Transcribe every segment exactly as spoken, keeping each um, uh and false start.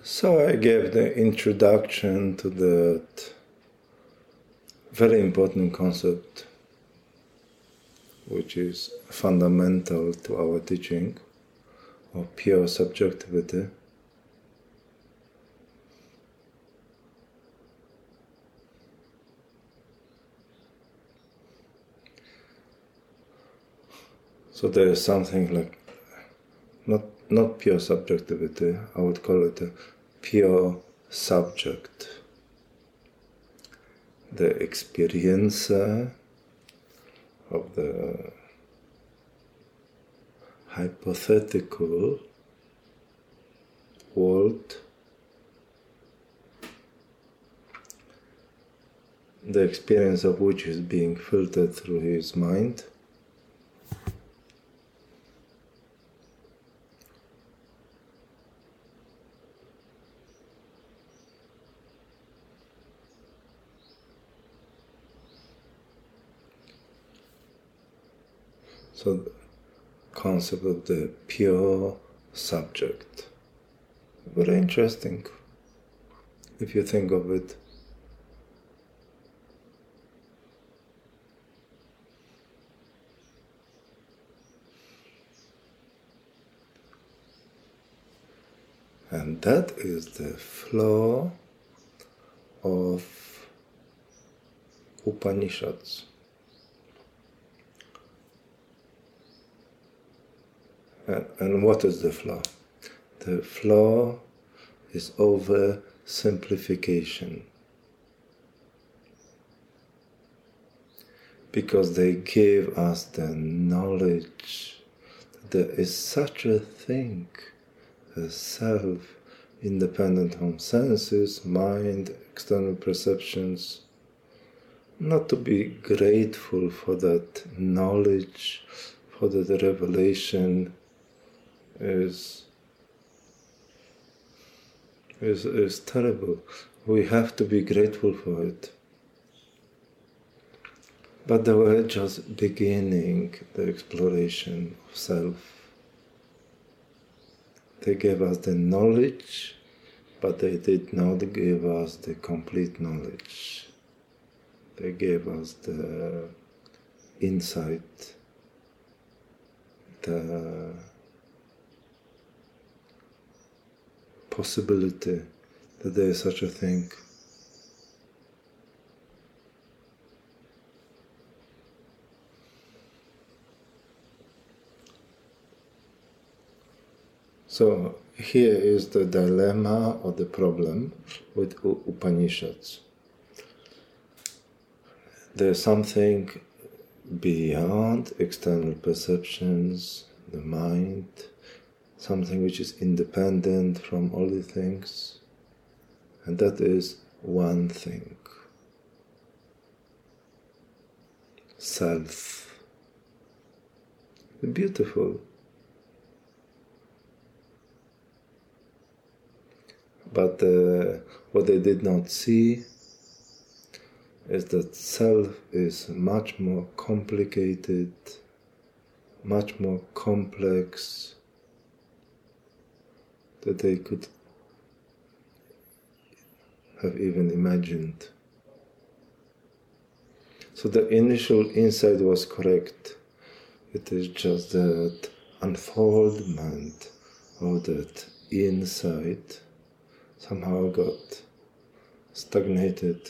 So I gave the introduction to that very important concept, which is fundamental to our teaching, of pure subjectivity. So there is something like, not not pure subjectivity, I would call it a pure subject. The experiencer of the hypothetical world, the experience of which is being filtered through his mind. So the concept of the pure subject, very interesting if you think of it. And that is the flow of Upanishads. And, and what is the flow? The flow is over simplification. Because they gave us the knowledge that there is such a thing as self, independent from senses, mind, external perceptions. Not to be grateful for that knowledge, for that revelation, is, is, is terrible. We have to be grateful for it. But they were just beginning the exploration of self. They gave us the knowledge, but they did not give us the complete knowledge. They gave us the insight, the possibility that there is such a thing. So here is the dilemma or the problem with Upanishads. There's something beyond external perceptions, the mind, something which is independent from all the things, and that is one thing: self. Beautiful. But uh, what they did not see is that self is much more complicated, much more complex than they could have even imagined. So the initial insight was correct. It is just that unfoldment of that insight somehow got stagnated.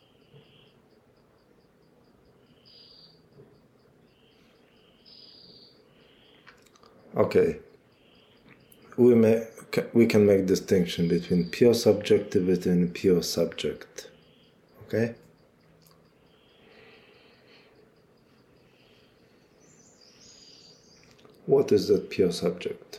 Okay, we may we can make distinction between pure subjectivity and pure subject. Okay? What is that pure subject?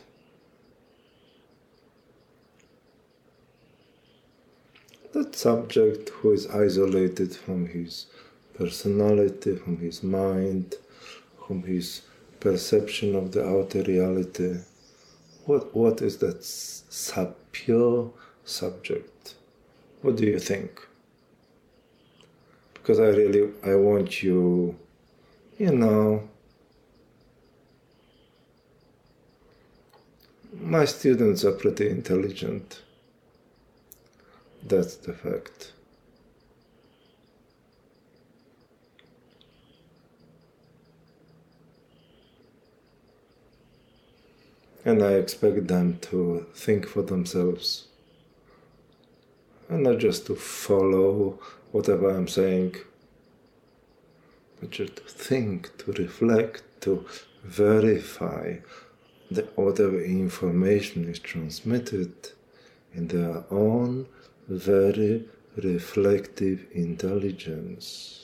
That subject who is isolated from his personality, from his mind, from his perception of the outer reality. What what is that sub pure subject? What do you think? Because I really I want you, you know, my students are pretty intelligent. That's the fact. And I expect them to think for themselves and not just to follow whatever I'm saying, but just to think, to reflect, to verify that whatever information is transmitted in their own very reflective intelligence.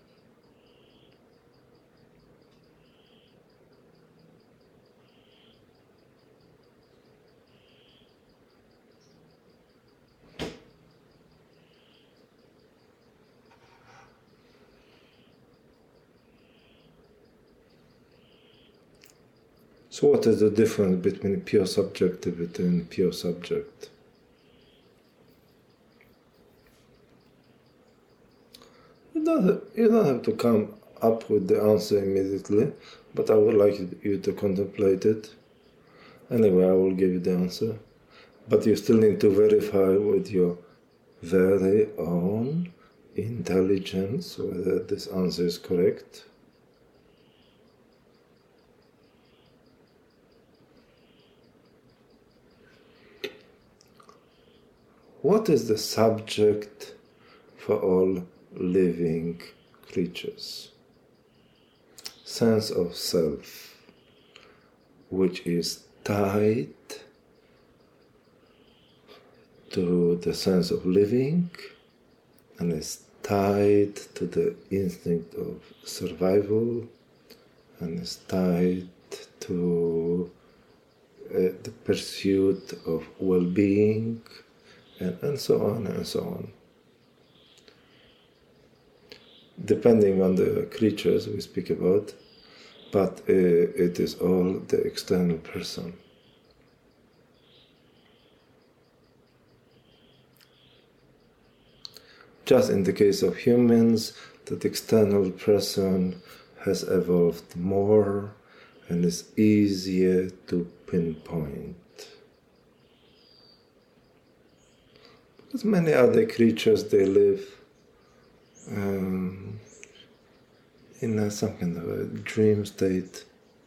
So what is the difference between pure subjectivity and pure subject? You don't have, you don't have to come up with the answer immediately, but I would like you to contemplate it. Anyway, I will give you the answer. But you still need to verify with your very own intelligence whether this answer is correct. What is the subject for all living creatures? Sense of self, which is tied to the sense of living and is tied to the instinct of survival and is tied to uh, the pursuit of well-being and, and so on and so on. Depending on the creatures we speak about, but uh, it is all the external person. Just in the case of humans, that external person has evolved more and is easier to pinpoint. Because many other creatures, they live um, in a, some kind of a dream state.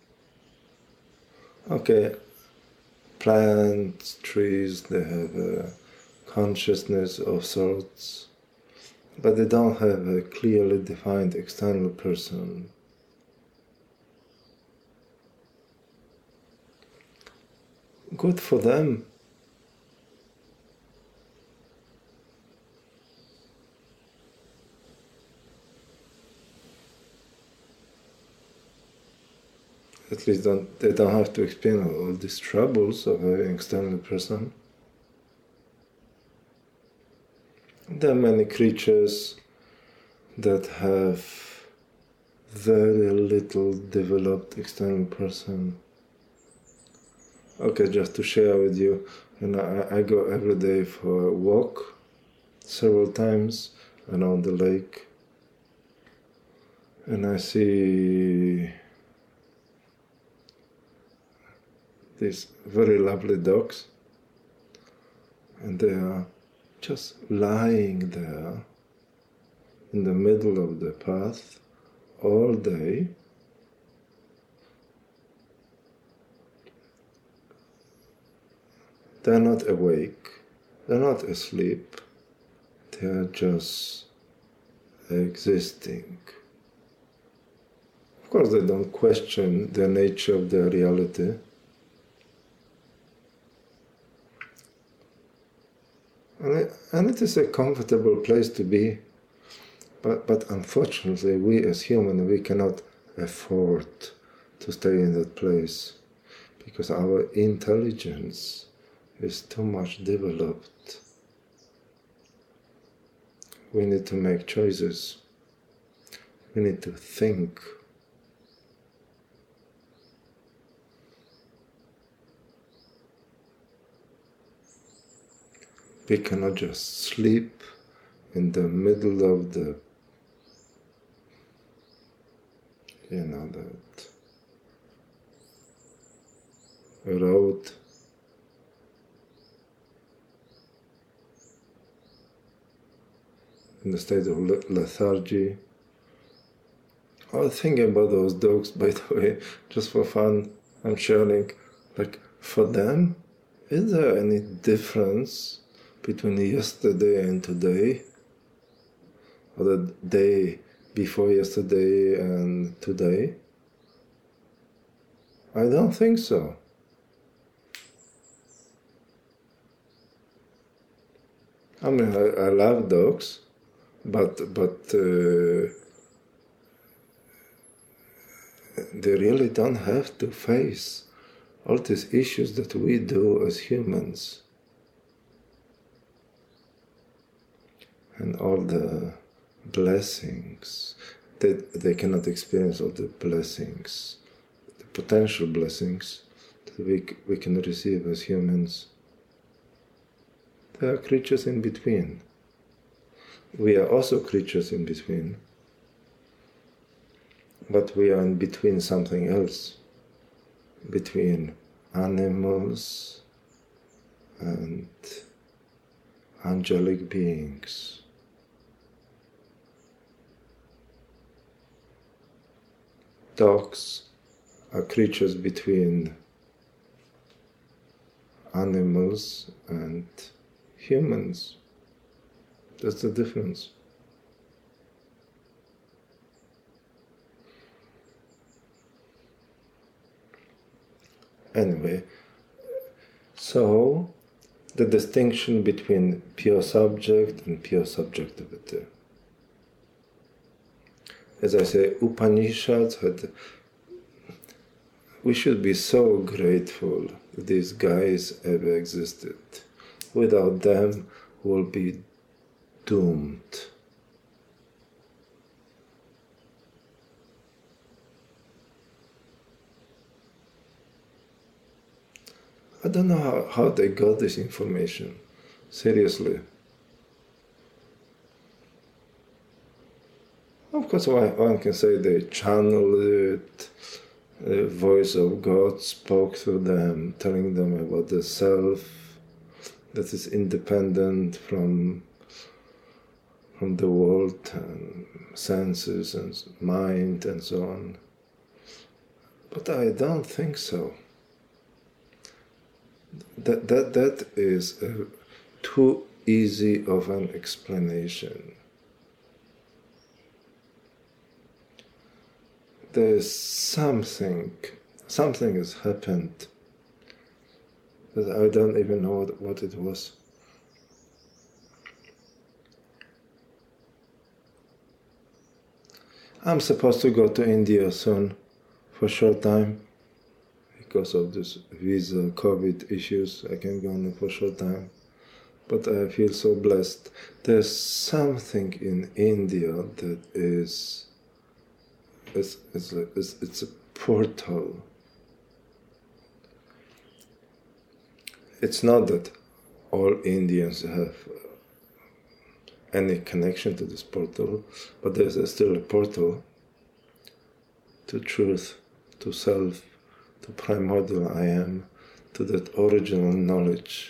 Okay, plants, trees, they have a consciousness of sorts, but they don't have a clearly defined external person. Good for them. At least don't, they don't have to experience all these troubles of having an external person. There are many creatures that have very little developed external person. Okay, just to share with you, you know, I, I go every day for a walk several times around the lake, and I see these very lovely dogs, and they are just lying there in the middle of the path all day, they're not awake, they're not asleep, they're just existing. Of course, they don't question the nature of their reality. And it, and it is a comfortable place to be, but, but unfortunately we as humans, we cannot afford to stay in that place because our intelligence is too much developed. We need to make choices. We need to think. We cannot just sleep in the middle of the, you know, that road in a state of lethargy. I was thinking about those dogs, by the way, just for fun. I'm sharing, like, for them, is there any difference between yesterday and today? Or the day before yesterday and today? I don't think so. I mean, I, I love dogs, but but uh, they really don't have to face all these issues that we do as humans, and all the blessings. They, they cannot experience all the blessings, the potential blessings that we, we can receive as humans. There are creatures in between. We are also creatures in between, but we are in between something else, between animals and angelic beings. Dogs are creatures between animals and humans. That's the difference. Anyway, so the distinction between pure subject and pure subjectivity. As I say, Upanishads had. We should be so grateful that these guys ever existed. Without them, we'll be doomed. I don't know how, how they got this information. Seriously. Of course, one, one can say they channeled it. The voice of God spoke through them, telling them about the self that is independent from from the world and senses and mind and so on. But I don't think so. That that that is a, too easy of an explanation. There's something, something has happened that I don't even know what, what it was. I'm supposed to go to India soon for a short time because of this visa, COVID issues. I can go on for a short time, but I feel so blessed. There's something in India that is It's, it's, a, it's, it's a portal. It's not that all Indians have any connection to this portal, but there's a, still a portal to truth, to self, to primordial I am, to that original knowledge.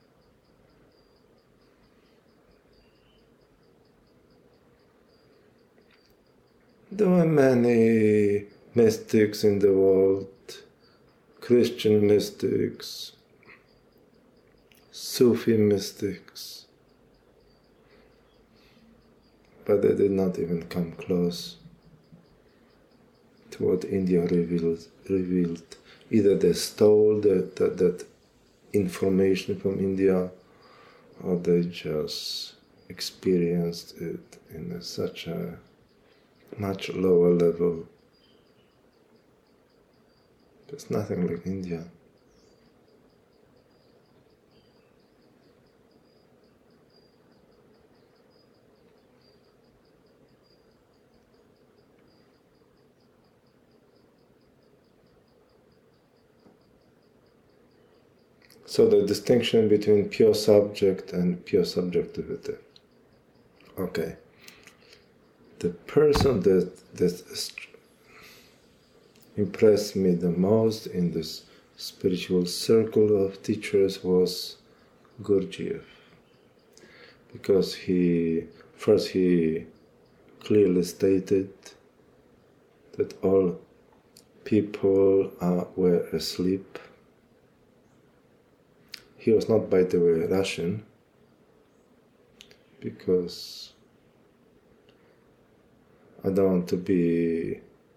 There were many mystics in the world, Christian mystics, Sufi mystics, but they did not even come close to what India revealed. revealed. Either they stole that, that, that information from India, or they just experienced it in a, such a much lower level. There's nothing like India. So the distinction between pure subject and pure subjectivity. Okay. The person that, that impressed me the most in this spiritual circle of teachers was Gurdjieff, because he First, he clearly stated that all people are, were asleep. He was not, by the way, Russian, because I don't want to be,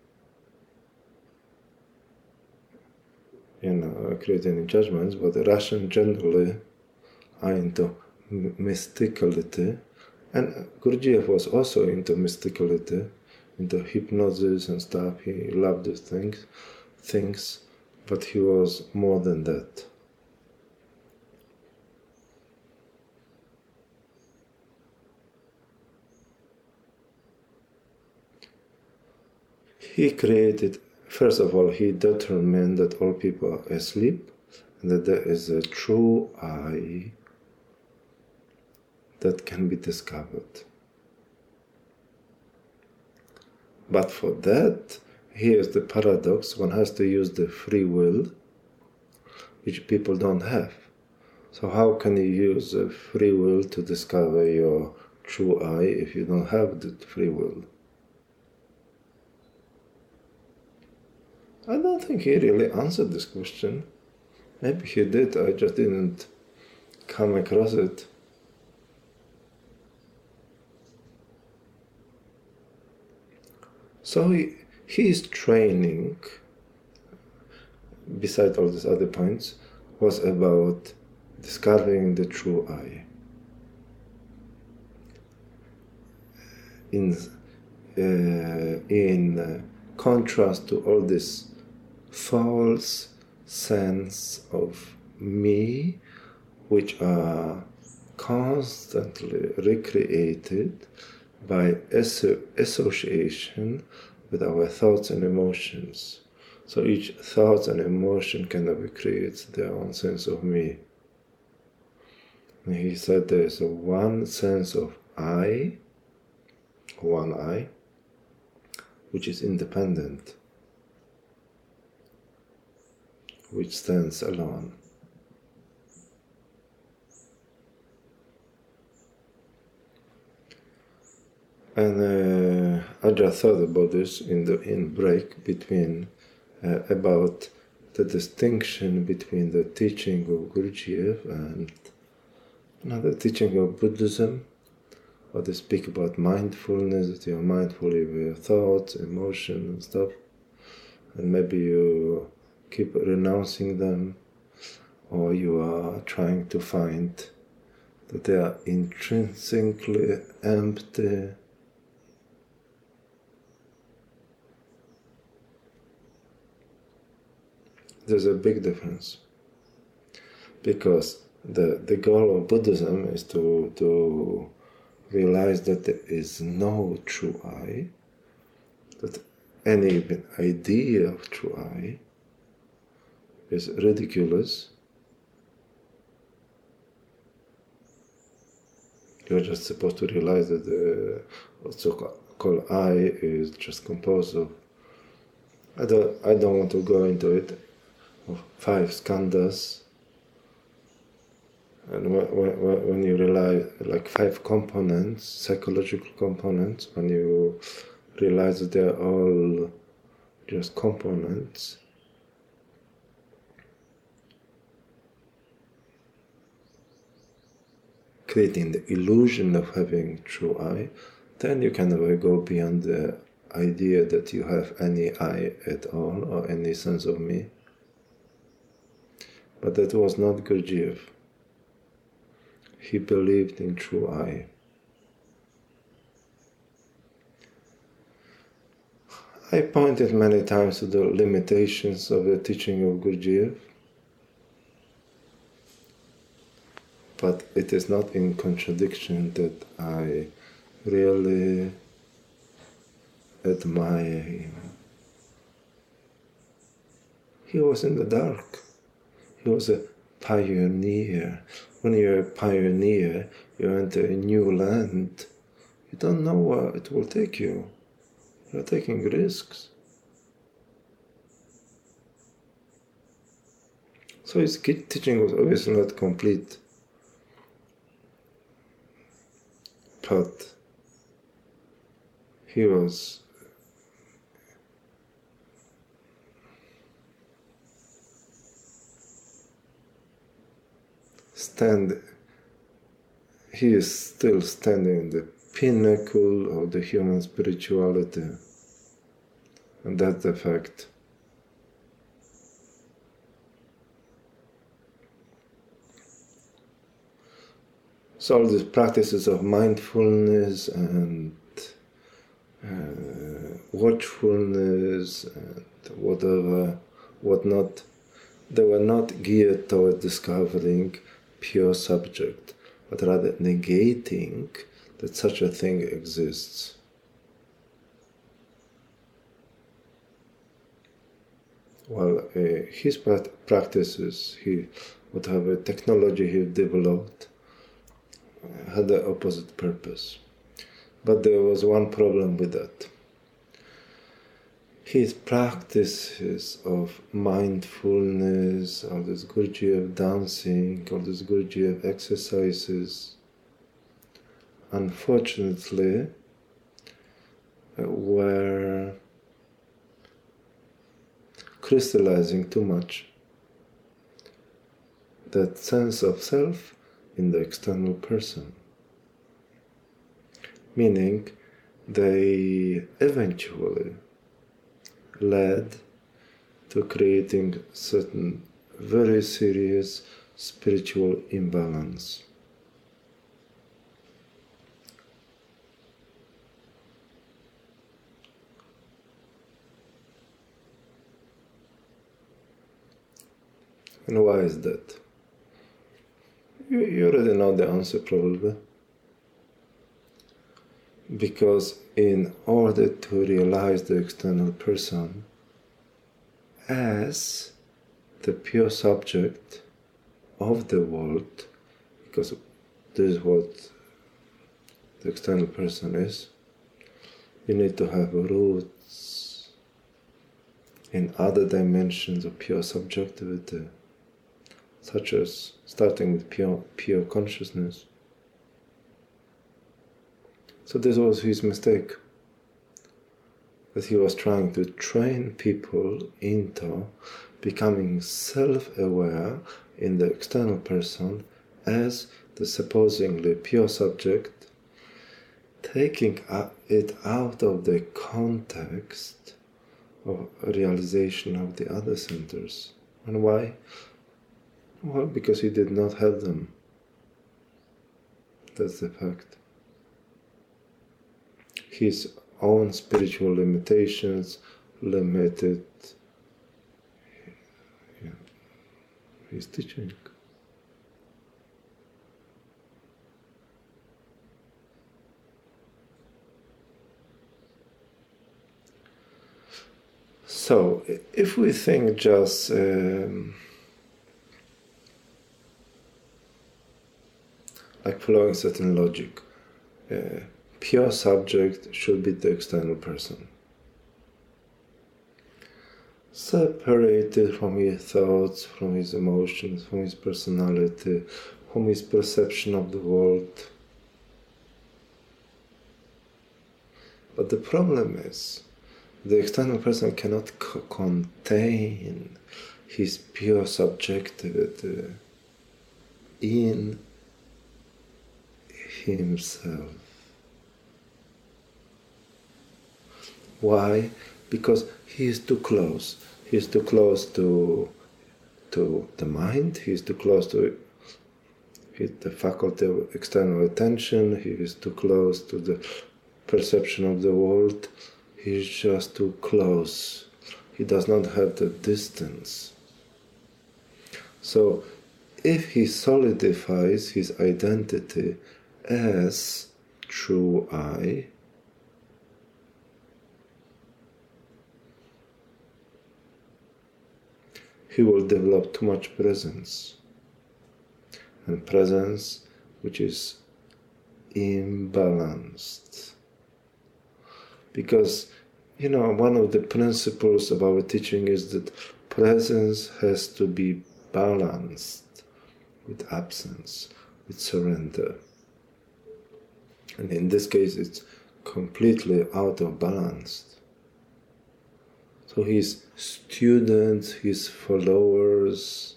you know, create any judgments, but the Russian generally are into mysticality, and Gurdjieff was also into mysticality, into hypnosis and stuff. He loved these things, things, but he was more than that. He created, first of all, he determined that all people are asleep, and that there is a true I that can be discovered. But for that, here's the paradox: one has to use the free will, which people don't have. So how can you use the free will to discover your true I if you don't have the free will? I don't think he really answered this question. Maybe he did, I just didn't come across it. So he, his training, besides all these other points, was about discovering the true I. In, uh, in uh, contrast to all this false sense of me, which are constantly recreated by asso- association with our thoughts and emotions. So each thought and emotion kind of creates their own sense of me. And he said there is a one sense of I, one I, which is independent, which stands alone. And uh, I just thought about this in the in break between uh, about the distinction between the teaching of Gurdjieff and you know, the teaching of Buddhism, or they speak about mindfulness, that you are mindful of your thoughts, emotions and stuff, and maybe you keep renouncing them, or you are trying to find that they are intrinsically empty. There's a big difference, because the, the goal of Buddhism is to, to realize that there is no true I, that any even idea of true I is ridiculous. You're just supposed to realize that the so-called I is just composed of, I don't, I don't want to go into it, of five skandhas. And when, when you realize, like five components, psychological components, when you realize that they're all just components, creating the illusion of having true I, then you kind of go beyond the idea that you have any I at all or any sense of me. But that was not Gurdjieff. He believed in true I. I pointed many times to the limitations of the teaching of Gurdjieff, but it is not in contradiction that I really admire him. He was in the dark. He was a pioneer. When you're a pioneer, you enter a new land. You don't know where it will take you. You're taking risks. So his teaching was obviously not complete. But he was stand he is still standing in the pinnacle of the human spirituality, and that's the fact. So all these practices of mindfulness and uh, watchfulness and whatever, whatnot, they were not geared towards discovering pure subject, but rather negating that such a thing exists. Well, uh, his practices, he, whatever technology he developed, had the opposite purpose. But there was one problem with that. His practices of mindfulness, all this Gurdjieff dancing, all this Gurdjieff exercises, unfortunately, uh, were crystallizing too much that sense of self in the external person. Meaning, they eventually led to creating certain very serious spiritual imbalance. And why is that? You, you already know the answer probably. Because in order to realize the external person as the pure subject of the world, because this is what the external person is, you need to have roots in other dimensions of pure subjectivity, such as starting with pure, pure consciousness. So this was his mistake, that he was trying to train people into becoming self-aware in the external person as the supposedly pure subject, taking it out of the context of realization of the other centers. And why? Well, because he did not have them. That's the fact. His own spiritual limitations limited yeah, his teaching. So, if we think just um, like following certain logic, uh, pure subject should be the external person, separated from his thoughts, from his emotions, from his personality, from his perception of the world. But the problem is, the external person cannot c- contain his pure subjectivity in himself. Why? Because he is too close. He is too close to to the mind. He is too close to the faculty of external attention. He is too close to the perception of the world. He is just too close. He does not have the distance. So, if he solidifies his identity as true I, he will develop too much presence, and presence which is imbalanced. Because, you know, one of the principles of our teaching is that presence has to be balanced with absence, with surrender. And in this case, it's completely out of balance. So his students, his followers,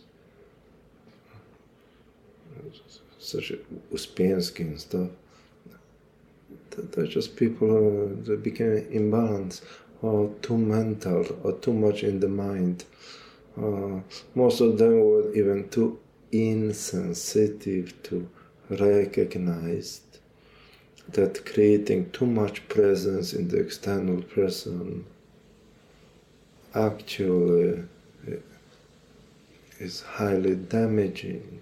such as Uspensky and stuff, they're just people uh, that became imbalanced, or too mental, or too much in the mind. Uh, most of them were even too insensitive to recognize that creating too much presence in the external person actually is highly damaging.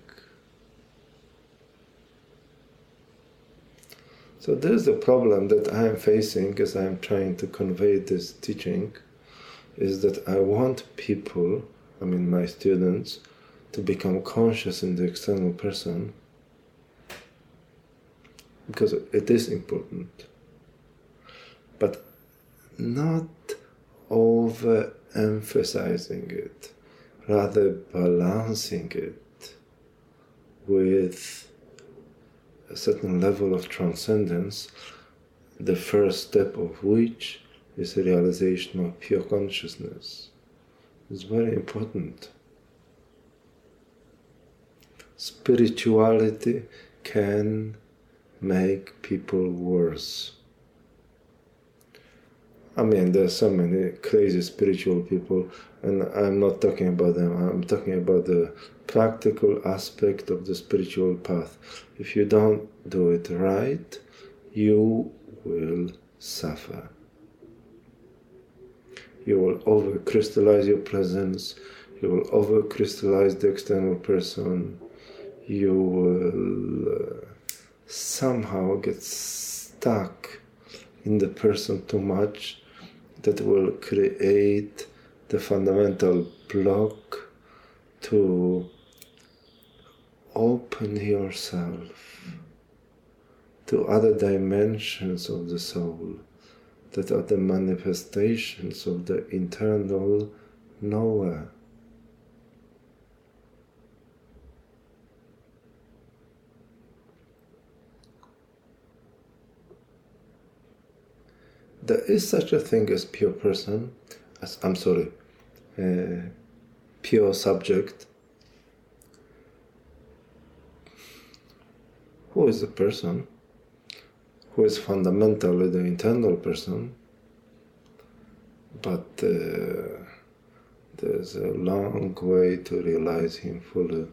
So there's a problem that I am facing as I am trying to convey this teaching, is that I want people, I mean my students, to become conscious in the external person, because it is important, but not over-emphasizing it, rather balancing it with a certain level of transcendence, the first step of which is the realization of pure consciousness. It's very important. Spirituality can make people worse. I mean, there are so many crazy spiritual people, and I'm not talking about them. I'm talking about the practical aspect of the spiritual path. If you don't do it right, you will suffer. You will over-crystallize your presence, you will over-crystallize the external person, you will uh, somehow get stuck in the person too much, that will create the fundamental block to open yourself to other dimensions of the soul that are the manifestations of the internal knower. There is such a thing as pure person, as, I'm sorry, uh, pure subject. Who is the person? Who is fundamentally the internal person, but uh, there's a long way to realize him fully.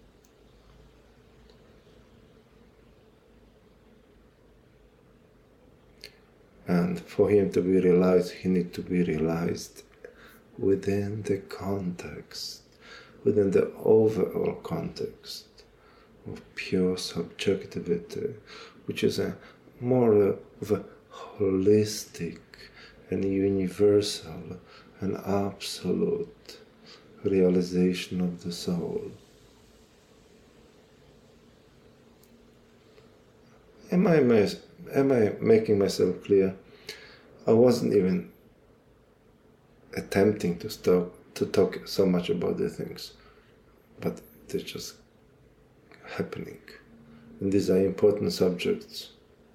And for him to be realized, he needs to be realized within the context, within the overall context of pure subjectivity, which is a more of a holistic and universal and absolute realization of the soul. Am I, am I making myself clear? I wasn't even attempting to stop to talk so much about the things, but they're just happening. And these are important subjects.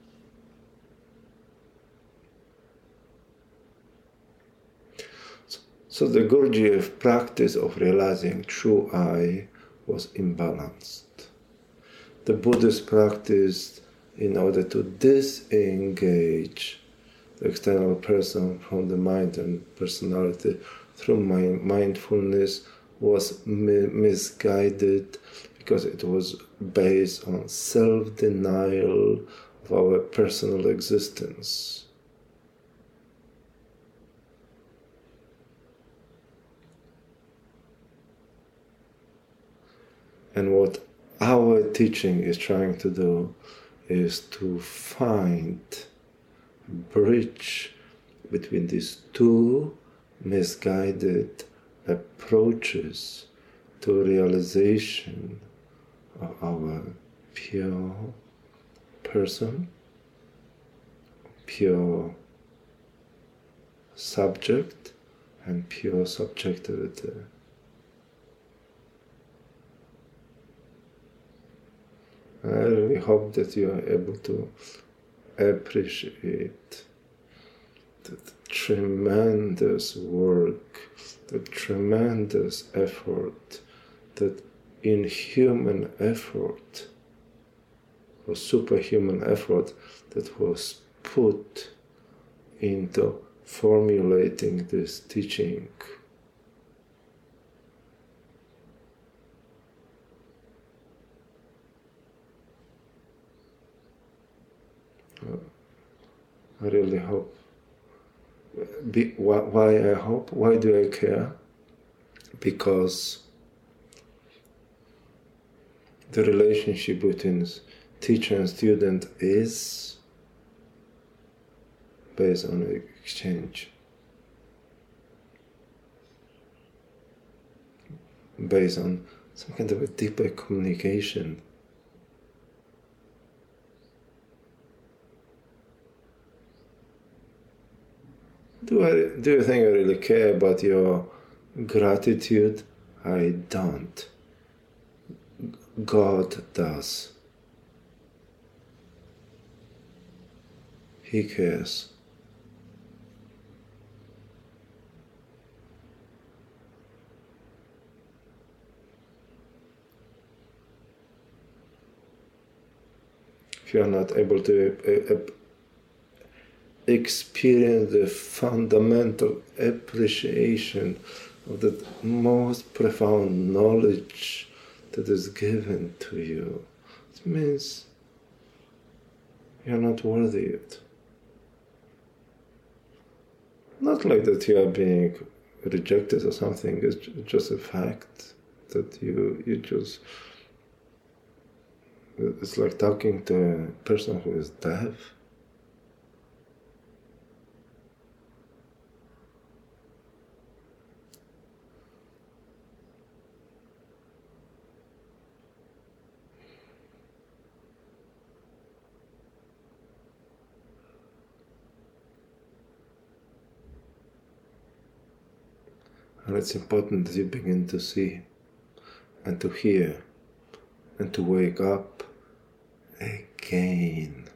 So the Gurdjieff practice of realizing true I was imbalanced. The Buddhist practice, in order to disengage the external person from the mind and personality through my mindfulness, was mi- misguided because it was based on self-denial of our personal existence. And what our teaching is trying to do is to find a bridge between these two misguided approaches to realization of our pure person, pure subject, and pure subjectivity. I really hope that you are able to appreciate the tremendous work, the tremendous effort, that inhuman effort, or superhuman effort that was put into formulating this teaching. I really hope. Be, why, why I hope? Why do I care? Because the relationship between teacher and student is based on exchange, based on some kind of a deeper communication. Do I do you think I really care about your gratitude? I don't. God does. He cares. If you are not able to uh, uh, experience the fundamental appreciation of the most profound knowledge that is given to you, it means you're not worthy of it. Not like that you are being rejected or something, it's just a fact that you, you just, it's like talking to a person who is deaf. And it's important that you begin to see and to hear and to wake up again.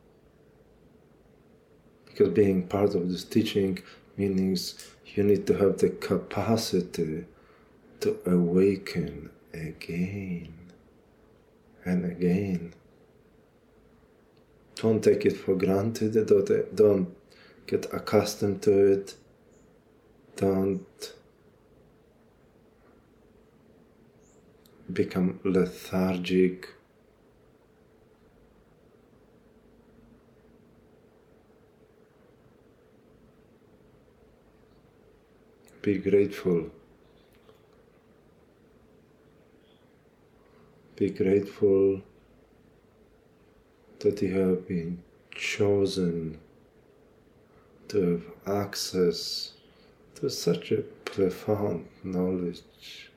Because being part of this teaching means you need to have the capacity to awaken again and again. Don't take it for granted, don't, don't get accustomed to it, don't become lethargic. Be grateful. Be grateful that you have been chosen to have access to such a profound knowledge.